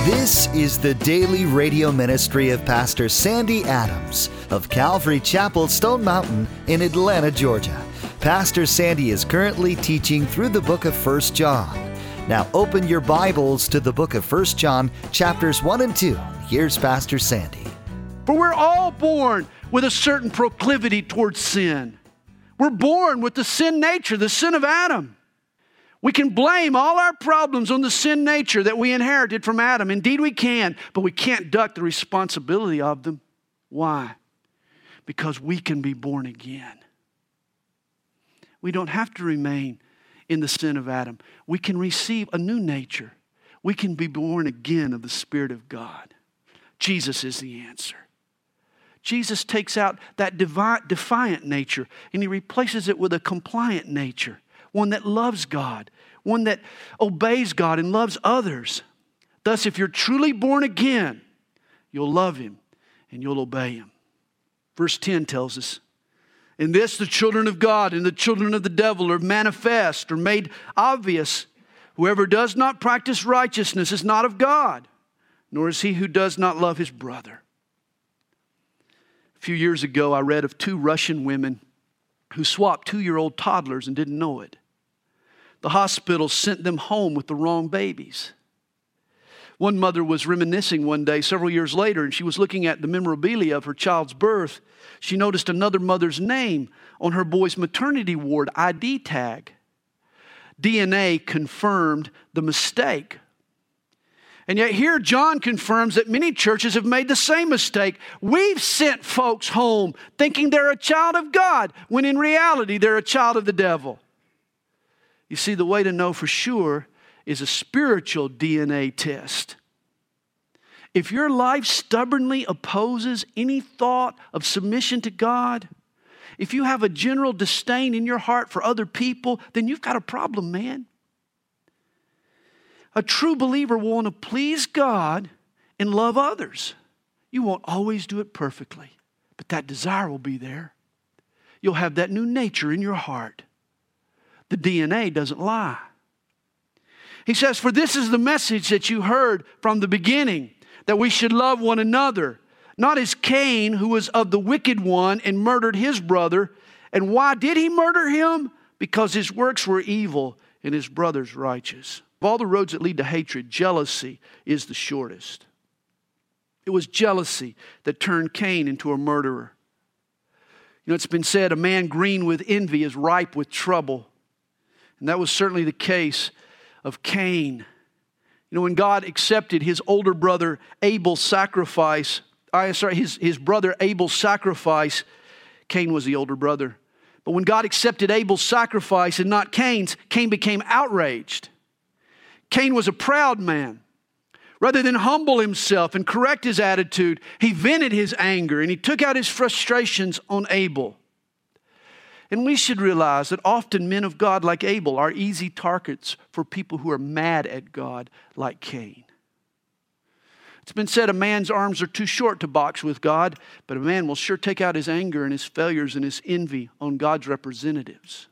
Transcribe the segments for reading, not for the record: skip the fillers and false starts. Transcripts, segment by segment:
This is the daily radio ministry of Pastor Sandy Adams of Calvary Chapel, Stone Mountain in Atlanta, Georgia. Pastor Sandy is currently teaching through the book of 1 John. Now open your Bibles to the book of 1 John, chapters 1 and 2. Here's Pastor Sandy. For we're all born with a certain proclivity towards sin. We're born with the sin nature, the sin of Adam. We can blame all our problems on the sin nature that we inherited from Adam. Indeed we can, but we can't duck the responsibility of them. Why? Because we can be born again. We don't have to remain in the sin of Adam. We can receive a new nature. We can be born again of the Spirit of God. Jesus is the answer. Jesus takes out that defiant nature and He replaces it with a compliant nature. One that loves God, one that obeys God and loves others. Thus, if you're truly born again, you'll love Him and you'll obey Him. Verse 10 tells us, in this the children of God and the children of the devil are manifest or made obvious. Whoever does not practice righteousness is not of God, nor is he who does not love his brother. A few years ago, I read of 2 Russian women who swapped 2-year-old toddlers and didn't know it. The hospital sent them home with the wrong babies. One mother was reminiscing one day several years later, and she was looking at the memorabilia of her child's birth. She noticed another mother's name on her boy's maternity ward ID tag. DNA confirmed the mistake. And yet here John confirms that many churches have made the same mistake. We've sent folks home thinking they're a child of God, when in reality they're a child of the devil. You see, the way to know for sure is a spiritual DNA test. If your life stubbornly opposes any thought of submission to God, if you have a general disdain in your heart for other people, then you've got a problem, man. A true believer will want to please God and love others. You won't always do it perfectly, but that desire will be there. You'll have that new nature in your heart. The DNA doesn't lie. He says, for this is the message that you heard from the beginning, that we should love one another, not as Cain, who was of the wicked one and murdered his brother. And why did he murder him? Because his works were evil and his brother's righteous. Of all the roads that lead to hatred, jealousy is the shortest. It was jealousy that turned Cain into a murderer. You know, it's been said, a man green with envy is ripe with trouble. And that was certainly the case of Cain. You know, when God accepted his older brother Abel's sacrifice, his brother Abel's sacrifice, Cain was the older brother. But when God accepted Abel's sacrifice and not Cain's, Cain became outraged. Cain was a proud man. Rather than humble himself and correct his attitude, he vented his anger and he took out his frustrations on Abel. And we should realize that often men of God like Abel are easy targets for people who are mad at God like Cain. It's been said a man's arms are too short to box with God, but a man will sure take out his anger and his failures and his envy on God's representatives.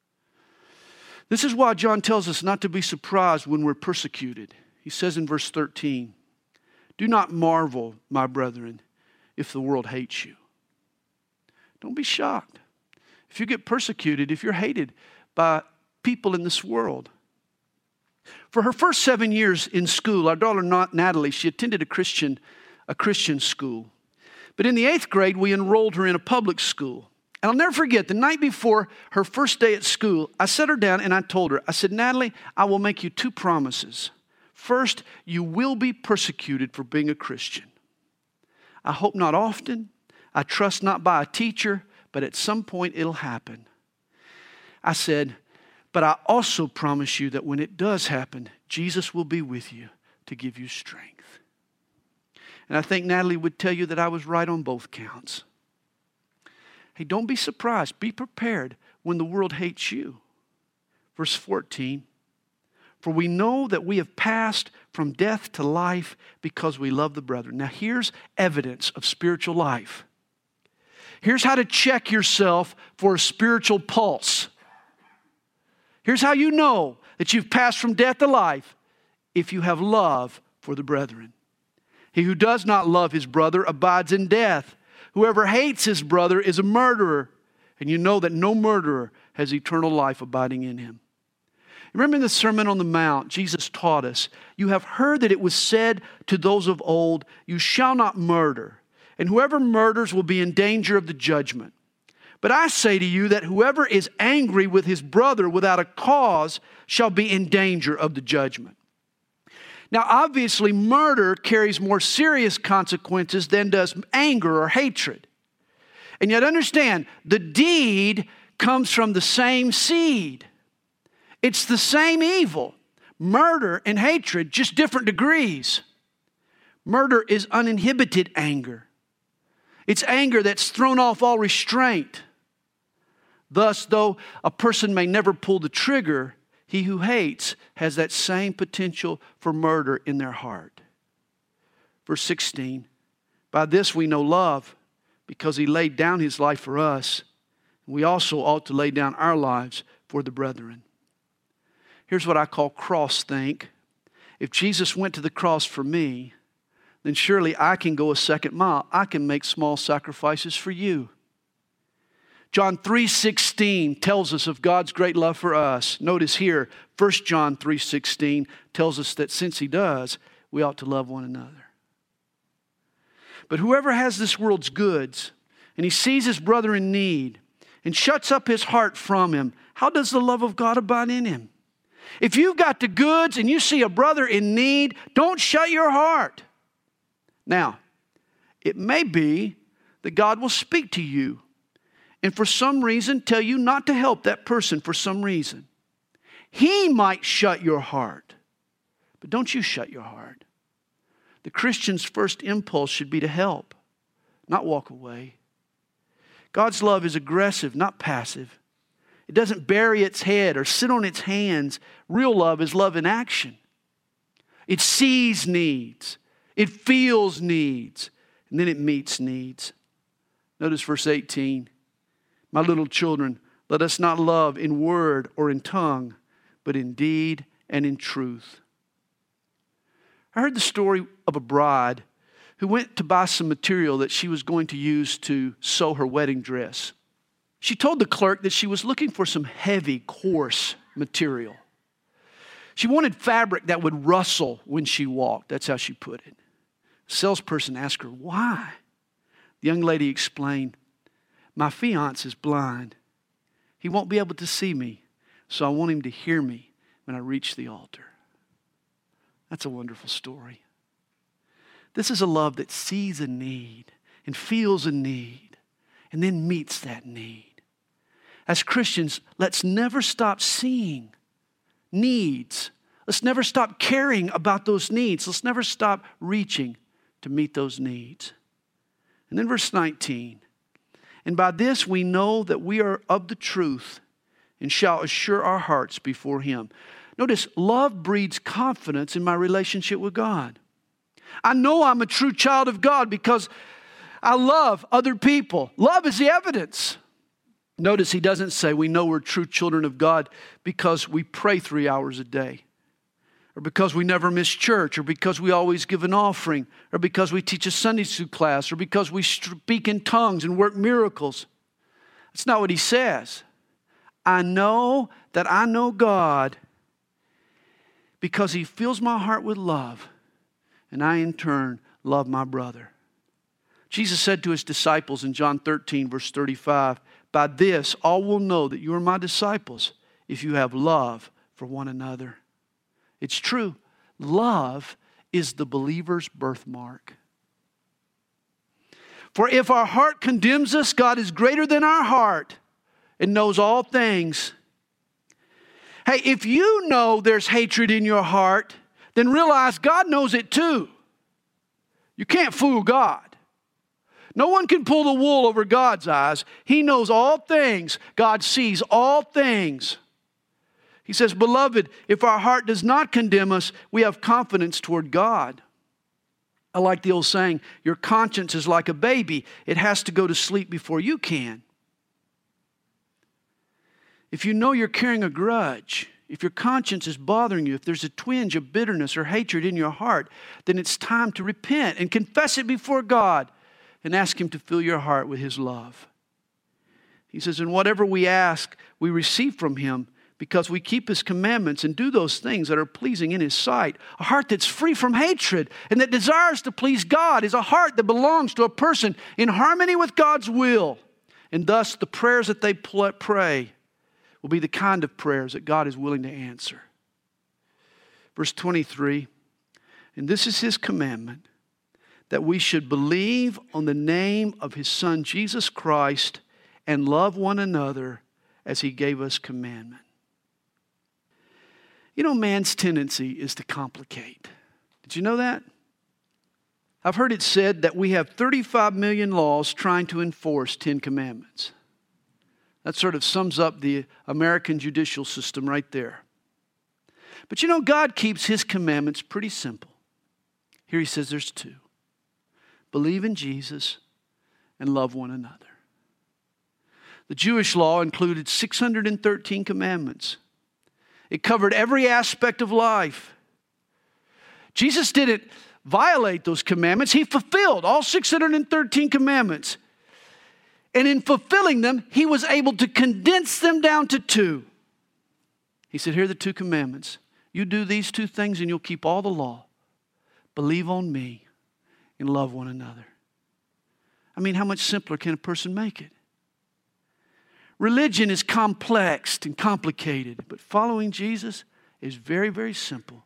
This is why John tells us not to be surprised when we're persecuted. He says in verse 13, do not marvel, my brethren, if the world hates you. Don't be shocked. If you get persecuted, if you're hated by people in this world. For her first 7 years in school, our daughter Natalie, she attended a Christian school. But in the 8th grade, we enrolled her in a public school. And I'll never forget, the night before her first day at school, I sat her down and I told her, I said, Natalie, I will make you 2 promises. First, you will be persecuted for being a Christian. I hope not often. I trust not by a teacher, but at some point it'll happen. I said, but I also promise you that when it does happen, Jesus will be with you to give you strength. And I think Natalie would tell you that I was right on both counts. Hey, don't be surprised. Be prepared when the world hates you. Verse 14, for we know that we have passed from death to life because we love the brethren. Now here's evidence of spiritual life. Here's how to check yourself for a spiritual pulse. Here's how you know that you've passed from death to life. If you have love for the brethren. He who does not love his brother abides in death. Whoever hates his brother is a murderer, and you know that no murderer has eternal life abiding in him. Remember in the Sermon on the Mount, Jesus taught us, you have heard that it was said to those of old, you shall not murder, and whoever murders will be in danger of the judgment. But I say to you that whoever is angry with his brother without a cause shall be in danger of the judgment. Now, obviously, murder carries more serious consequences than does anger or hatred. And yet understand, the deed comes from the same seed. It's the same evil. Murder and hatred, just different degrees. Murder is uninhibited anger. It's anger that's thrown off all restraint. Thus, though a person may never pull the trigger, he who hates has that same potential for murder in their heart. Verse 16, by this we know love, because he laid down his life for us. We also ought to lay down our lives for the brethren. Here's what I call cross think. If Jesus went to the cross for me, then surely I can go a second mile. I can make small sacrifices for you. John 3:16 tells us of God's great love for us. Notice here, 1 John 3:16 tells us that since he does, we ought to love one another. But whoever has this world's goods, and he sees his brother in need, and shuts up his heart from him, how does the love of God abide in him? If you've got the goods and you see a brother in need, don't shut your heart. Now, it may be that God will speak to you and for some reason tell you not to help that person for some reason. He might shut your heart, but don't you shut your heart. The Christian's first impulse should be to help, not walk away. God's love is aggressive, not passive. It doesn't bury its head or sit on its hands. Real love is love in action. It sees needs. It feels needs. And then it meets needs. Notice verse 18. My little children, let us not love in word or in tongue, but in deed and in truth. I heard the story of a bride who went to buy some material that she was going to use to sew her wedding dress. She told the clerk that she was looking for some heavy, coarse material. She wanted fabric that would rustle when she walked. That's how she put it. The salesperson asked her, why? The young lady explained, my fiancé is blind. He won't be able to see me, so I want him to hear me when I reach the altar. That's a wonderful story. This is a love that sees a need and feels a need and then meets that need. As Christians, let's never stop seeing needs. Let's never stop caring about those needs. Let's never stop reaching to meet those needs. And then verse 19. And by this we know that we are of the truth and shall assure our hearts before Him. Notice, love breeds confidence in my relationship with God. I know I'm a true child of God because I love other people. Love is the evidence. Notice he doesn't say we know we're true children of God because we pray 3 hours a day, or because we never miss church, or because we always give an offering, or because we teach a Sunday school class, or because we speak in tongues and work miracles. That's not what he says. I know that I know God because He fills my heart with love, and I in turn love my brother. Jesus said to His disciples in John 13, verse 35, by this all will know that you are my disciples if you have love for one another. It's true. Love is the believer's birthmark. For if our heart condemns us, God is greater than our heart and knows all things. Hey, if you know there's hatred in your heart, then realize God knows it too. You can't fool God. No one can pull the wool over God's eyes. He knows all things. God sees all things. He says, beloved, if our heart does not condemn us, we have confidence toward God. I like the old saying, your conscience is like a baby. It has to go to sleep before you can. If you know you're carrying a grudge, if your conscience is bothering you, if there's a twinge of bitterness or hatred in your heart, then it's time to repent and confess it before God and ask Him to fill your heart with His love. He says, and whatever we ask, we receive from Him because we keep His commandments and do those things that are pleasing in His sight. A heart that's free from hatred and that desires to please God is a heart that belongs to a person in harmony with God's will. And thus, the prayers that they pray will be the kind of prayers that God is willing to answer. Verse 23, and this is His commandment, that we should believe on the name of His Son, Jesus Christ, and love one another as He gave us commandment. You know, man's tendency is to complicate. Did you know that? I've heard it said that we have 35 million laws trying to enforce 10 commandments. That sort of sums up the American judicial system right there. But you know, God keeps His commandments pretty simple. Here He says there's 2. Believe in Jesus and love one another. The Jewish law included 613 commandments. It covered every aspect of life. Jesus didn't violate those commandments. He fulfilled all 613 commandments. And in fulfilling them, He was able to condense them down to 2. He said, here are the 2 commandments. You do these 2 things and you'll keep all the law. Believe on me and love one another. I mean, how much simpler can a person make it? Religion is complex and complicated, but following Jesus is very, very simple.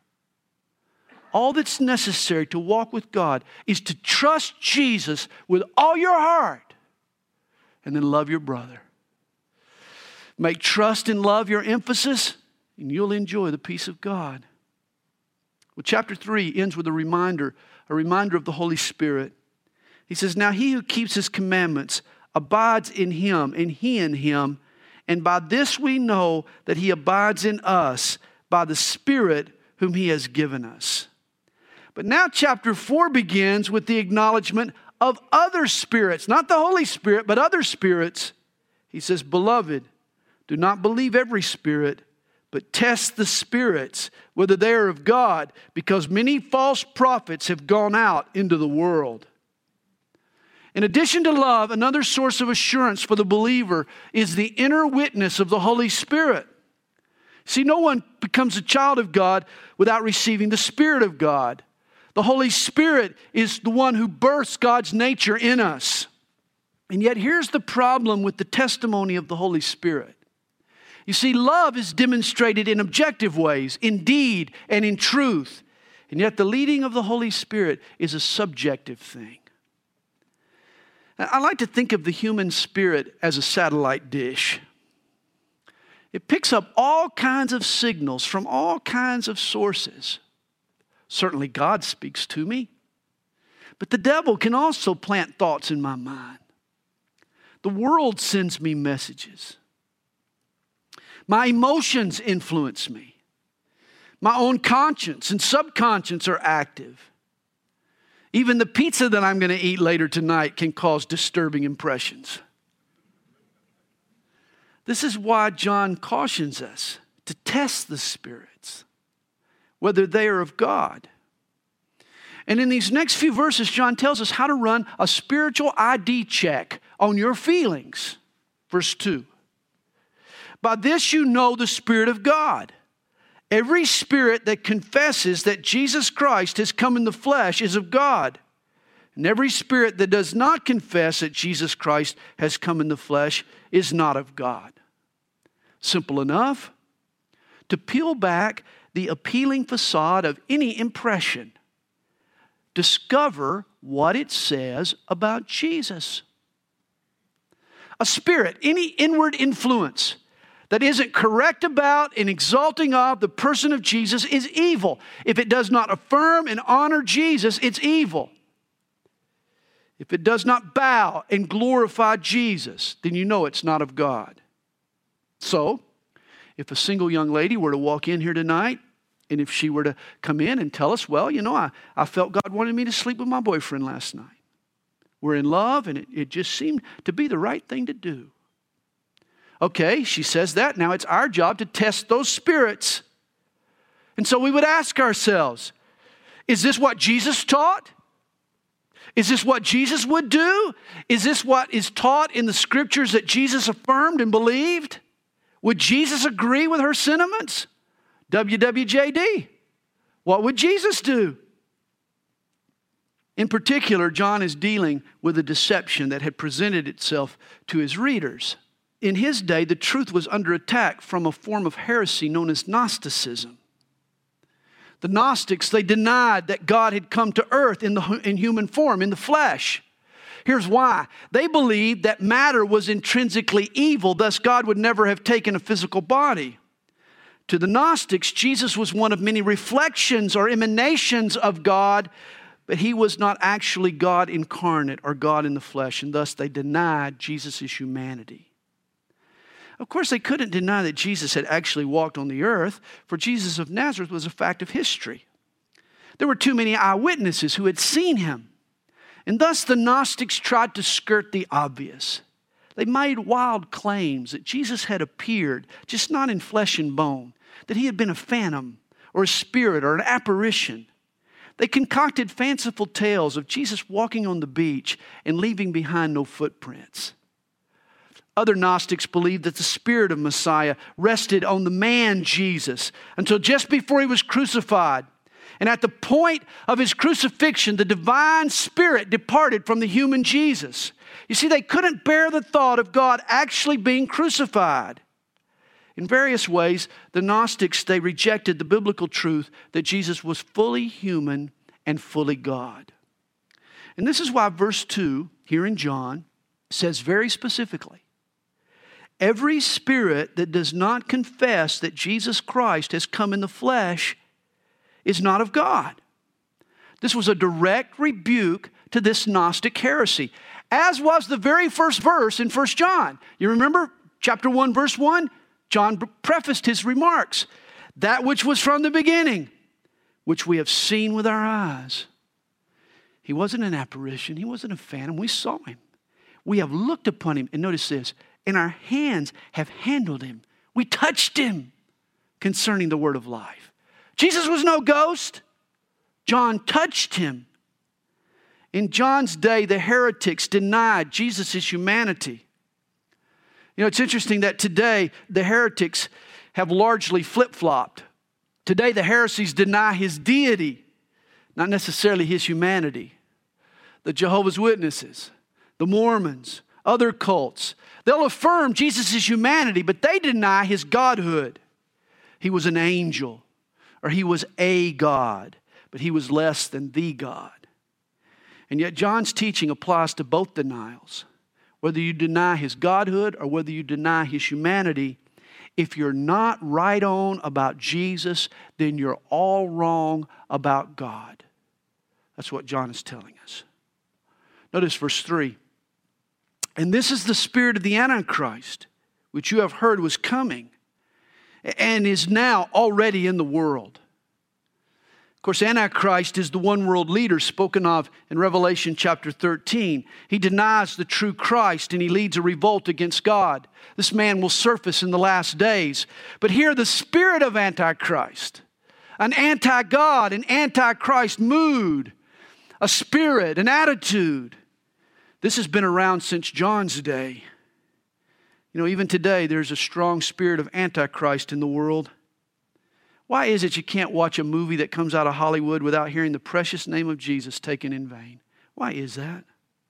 All that's necessary to walk with God is to trust Jesus with all your heart and then love your brother. Make trust and love your emphasis, and you'll enjoy the peace of God. Well, chapter 3 ends with a reminder of the Holy Spirit. He says, now he who keeps His commandments abides in Him, and He in him. And by this we know that He abides in us, by the Spirit whom He has given us. But now chapter 4 begins with the acknowledgement of other spirits, not the Holy Spirit, but other spirits. He says, beloved, do not believe every spirit, but test the spirits, whether they are of God, because many false prophets have gone out into the world. In addition to love, another source of assurance for the believer is the inner witness of the Holy Spirit. See, no one becomes a child of God without receiving the Spirit of God. The Holy Spirit is the one who births God's nature in us. And yet here's the problem with the testimony of the Holy Spirit. You see, love is demonstrated in objective ways, in deed and in truth. And yet the leading of the Holy Spirit is a subjective thing. I like to think of the human spirit as a satellite dish. It picks up all kinds of signals from all kinds of sources. Certainly God speaks to me, but the devil can also plant thoughts in my mind. The world sends me messages. My emotions influence me. My own conscience and subconscious are active. Even the pizza that I'm going to eat later tonight can cause disturbing impressions. This is why John cautions us to test the spirits, whether they are of God. And in these next few verses, John tells us how to run a spiritual ID check on your feelings. Verse 2. By this you know the Spirit of God. Every spirit that confesses that Jesus Christ has come in the flesh is of God. And every spirit that does not confess that Jesus Christ has come in the flesh is not of God. Simple enough. To peel back the appealing facade of any impression, discover what it says about Jesus. A spirit, any inward influence that isn't correct about and exalting of the person of Jesus is evil. If it does not affirm and honor Jesus, it's evil. If it does not bow and glorify Jesus, then you know it's not of God. So, if a single young lady were to walk in here tonight, and if she were to come in and tell us, well, you know, I felt God wanted me to sleep with my boyfriend last night. We're in love, and it just seemed to be the right thing to do. Okay, she says that. Now it's our job to test those spirits. And so we would ask ourselves, is this what Jesus taught? Is this what Jesus would do? Is this what is taught in the scriptures that Jesus affirmed and believed? Would Jesus agree with her sentiments? WWJD. What would Jesus do? In particular, John is dealing with a deception that had presented itself to his readers. In his day, the truth was under attack from a form of heresy known as Gnosticism. The Gnostics, they denied that God had come to earth in human form, in the flesh. Here's why. They believed that matter was intrinsically evil, thus God would never have taken a physical body. To the Gnostics, Jesus was one of many reflections or emanations of God, but he was not actually God incarnate or God in the flesh, and thus they denied Jesus' humanity. Of course, they couldn't deny that Jesus had actually walked on the earth, for Jesus of Nazareth was a fact of history. There were too many eyewitnesses who had seen him, and thus the Gnostics tried to skirt the obvious. They made wild claims that Jesus had appeared, just not in flesh and bone, that he had been a phantom or a spirit or an apparition. They concocted fanciful tales of Jesus walking on the beach and leaving behind no footprints. Other Gnostics believed that the spirit of Messiah rested on the man Jesus until just before he was crucified. And at the point of his crucifixion, the divine spirit departed from the human Jesus. You see, they couldn't bear the thought of God actually being crucified. In various ways, the Gnostics, they rejected the biblical truth that Jesus was fully human and fully God. And this is why verse 2 here in John says very specifically, every spirit that does not confess that Jesus Christ has come in the flesh is not of God. This was a direct rebuke to this Gnostic heresy, as was the very first verse in 1 John. You remember chapter 1, verse 1? John prefaced his remarks. That which was from the beginning, which we have seen with our eyes. He wasn't an apparition. He wasn't a phantom. We saw him. We have looked upon him. And notice this. And our hands have handled him. We touched him concerning the word of life. Jesus was no ghost. John touched him. In John's day, the heretics denied Jesus' humanity. You know, it's interesting that today the heretics have largely flip-flopped. Today the heresies deny his deity, not necessarily his humanity. The Jehovah's Witnesses, the Mormons, other cults, they'll affirm Jesus' humanity, but they deny his godhood. He was an angel, or he was a God, but he was less than the God. And yet John's teaching applies to both denials. Whether you deny his godhood or whether you deny his humanity, if you're not right on about Jesus, then you're all wrong about God. That's what John is telling us. Notice verse 3. And this is the spirit of the Antichrist, which you have heard was coming and is now already in the world. Of course, Antichrist is the one world leader spoken of in Revelation chapter 13. He denies the true Christ and he leads a revolt against God. This man will surface in the last days. But here the spirit of Antichrist, an anti-God, an anti-Christ mood, a spirit, an attitude. This has been around since John's day. You know, even today there's a strong spirit of Antichrist in the world. Why is it you can't watch a movie that comes out of Hollywood without hearing the precious name of Jesus taken in vain? Why is that?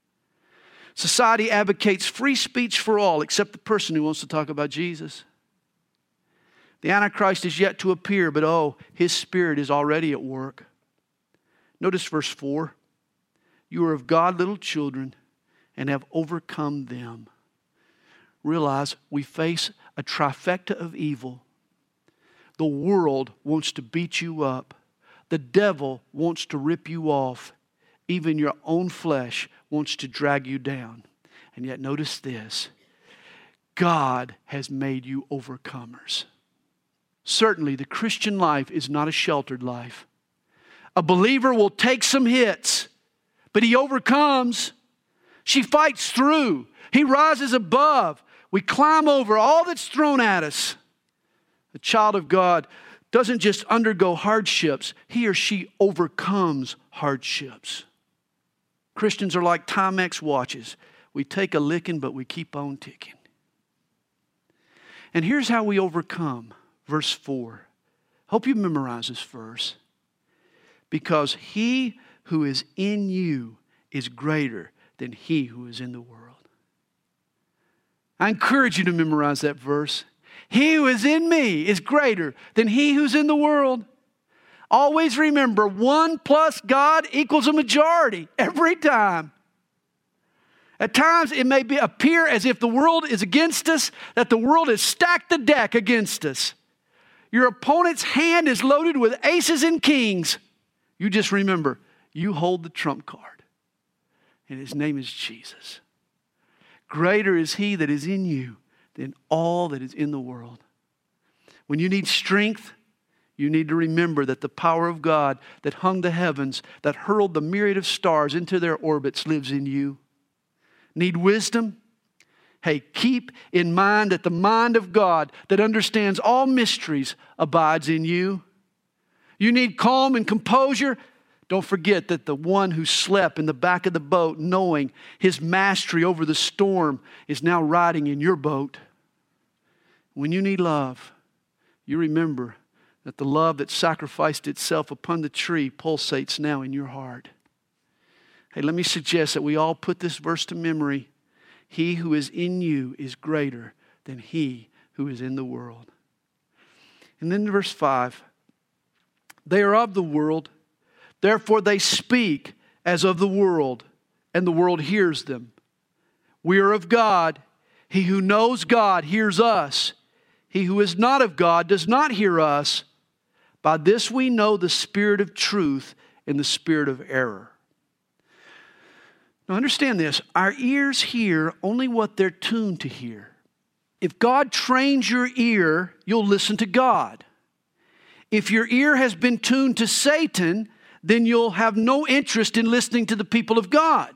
Society advocates free speech for all except the person who wants to talk about Jesus. The Antichrist is yet to appear, but his spirit is already at work. Notice verse 4. You are of God, little children, and have overcome them. Realize we face a trifecta of evil. The world wants to beat you up. The devil wants to rip you off. Even your own flesh wants to drag you down. And yet notice this. God has made you overcomers. Certainly the Christian life is not a sheltered life. A believer will take some hits, but he overcomes. She fights through. He rises above. We climb over all that's thrown at us. A child of God doesn't just undergo hardships. He or she overcomes hardships. Christians are like Timex watches. We take a licking, but we keep on ticking. And here's how we overcome. Verse 4. Hope you memorize this verse. Because he who is in you is greater than he who is in the world. I encourage you to memorize that verse. He who is in me is greater than he who's in the world. Always remember, 1 plus God equals a majority every time. At times it may appear as if the world is against us, that the world has stacked the deck against us. Your opponent's hand is loaded with aces and kings. You just remember, you hold the trump card. And his name is Jesus. Greater is he that is in you than all that is in the world. When you need strength, you need to remember that the power of God that hung the heavens, that hurled the myriad of stars into their orbits, lives in you. Need wisdom? Hey, keep in mind that the mind of God that understands all mysteries abides in you. You need calm and composure? Don't forget that the one who slept in the back of the boat, knowing his mastery over the storm, is now riding in your boat. When you need love, you remember that the love that sacrificed itself upon the tree pulsates now in your heart. Hey, let me suggest that we all put this verse to memory. He who is in you is greater than he who is in the world. And then verse 5. They are of the world, therefore they speak as of the world, and the world hears them. We are of God. He who knows God hears us. He who is not of God does not hear us. By this we know the spirit of truth and the spirit of error. Now understand this. Our ears hear only what they're tuned to hear. If God trains your ear, you'll listen to God. If your ear has been tuned to Satan, then you'll have no interest in listening to the people of God.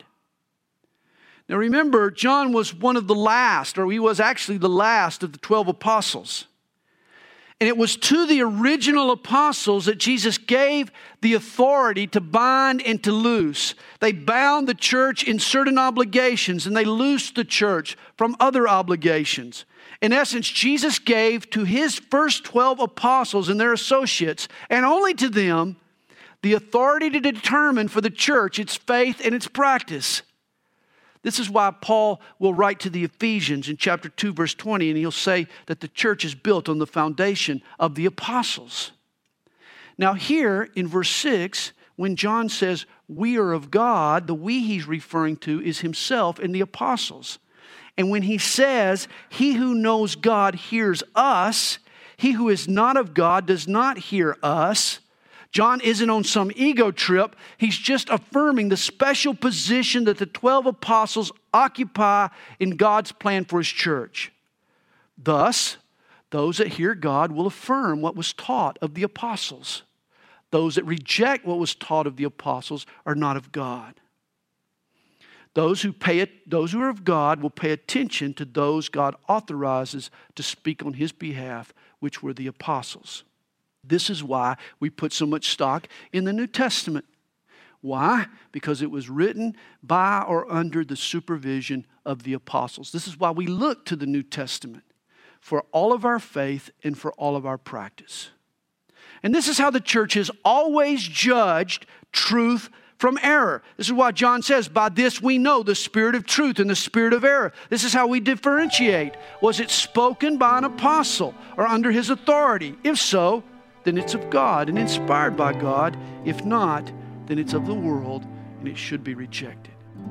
Now remember, John was one of the last, or he was actually the last of the 12 apostles. And it was to the original apostles that Jesus gave the authority to bind and to loose. They bound the church in certain obligations, and they loosed the church from other obligations. In essence, Jesus gave to his first 12 apostles and their associates, and only to them, the authority to determine for the church its faith and its practice. This is why Paul will write to the Ephesians in chapter 2, verse 20, and he'll say that the church is built on the foundation of the apostles. Now here in verse 6, when John says, we are of God, the we he's referring to is himself and the apostles. And when he says, he who knows God hears us, he who is not of God does not hear us, John isn't on some ego trip. He's just affirming the special position that the 12 apostles occupy in God's plan for his church. Thus, those that hear God will affirm what was taught of the apostles. Those that reject what was taught of the apostles are not of God. Those who are of God will pay attention to those God authorizes to speak on his behalf, which were the apostles. This is why we put so much stock in the New Testament. Why? Because it was written by or under the supervision of the apostles. This is why we look to the New Testament for all of our faith and for all of our practice. And this is how the church has always judged truth from error. This is why John says, by this we know the spirit of truth and the spirit of error. This is how we differentiate. Was it spoken by an apostle or under his authority? If so, then it's of God and inspired by God. If not, then it's of the world and it should be rejected.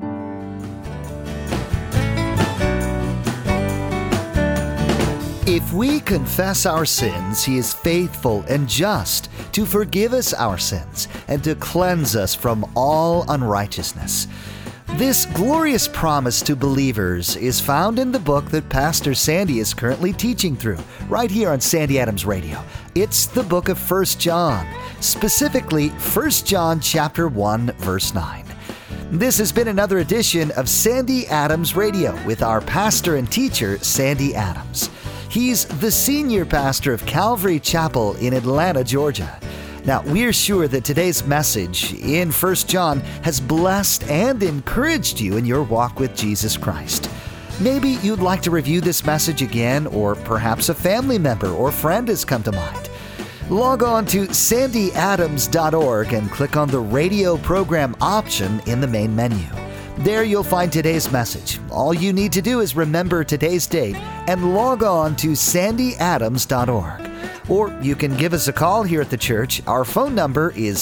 If we confess our sins, he is faithful and just to forgive us our sins and to cleanse us from all unrighteousness. This glorious promise to believers is found in the book that Pastor Sandy is currently teaching through, right here on Sandy Adams Radio. It's the book of 1 John, specifically 1 John chapter 1, verse 9. This has been another edition of Sandy Adams Radio with our pastor and teacher, Sandy Adams. He's the senior pastor of Calvary Chapel in Atlanta, Georgia. Now, we're sure that today's message in 1 John has blessed and encouraged you in your walk with Jesus Christ. Maybe you'd like to review this message again, or perhaps a family member or friend has come to mind. Log on to sandyadams.org and click on the radio program option in the main menu. There you'll find today's message. All you need to do is remember today's date and log on to sandyadams.org. Or you can give us a call here at the church. Our phone number is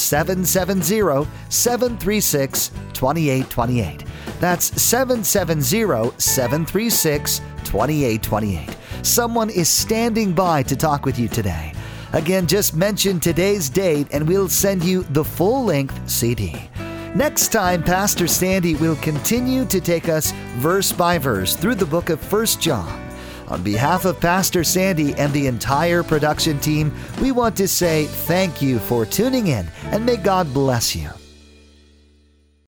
770-736-2828. That's 770-736-2828. Someone is standing by to talk with you today. Again, just mention today's date and we'll send you the full-length CD. Next time, Pastor Sandy will continue to take us verse by verse through the book of 1 John. On behalf of Pastor Sandy and the entire production team, we want to say thank you for tuning in and may God bless you.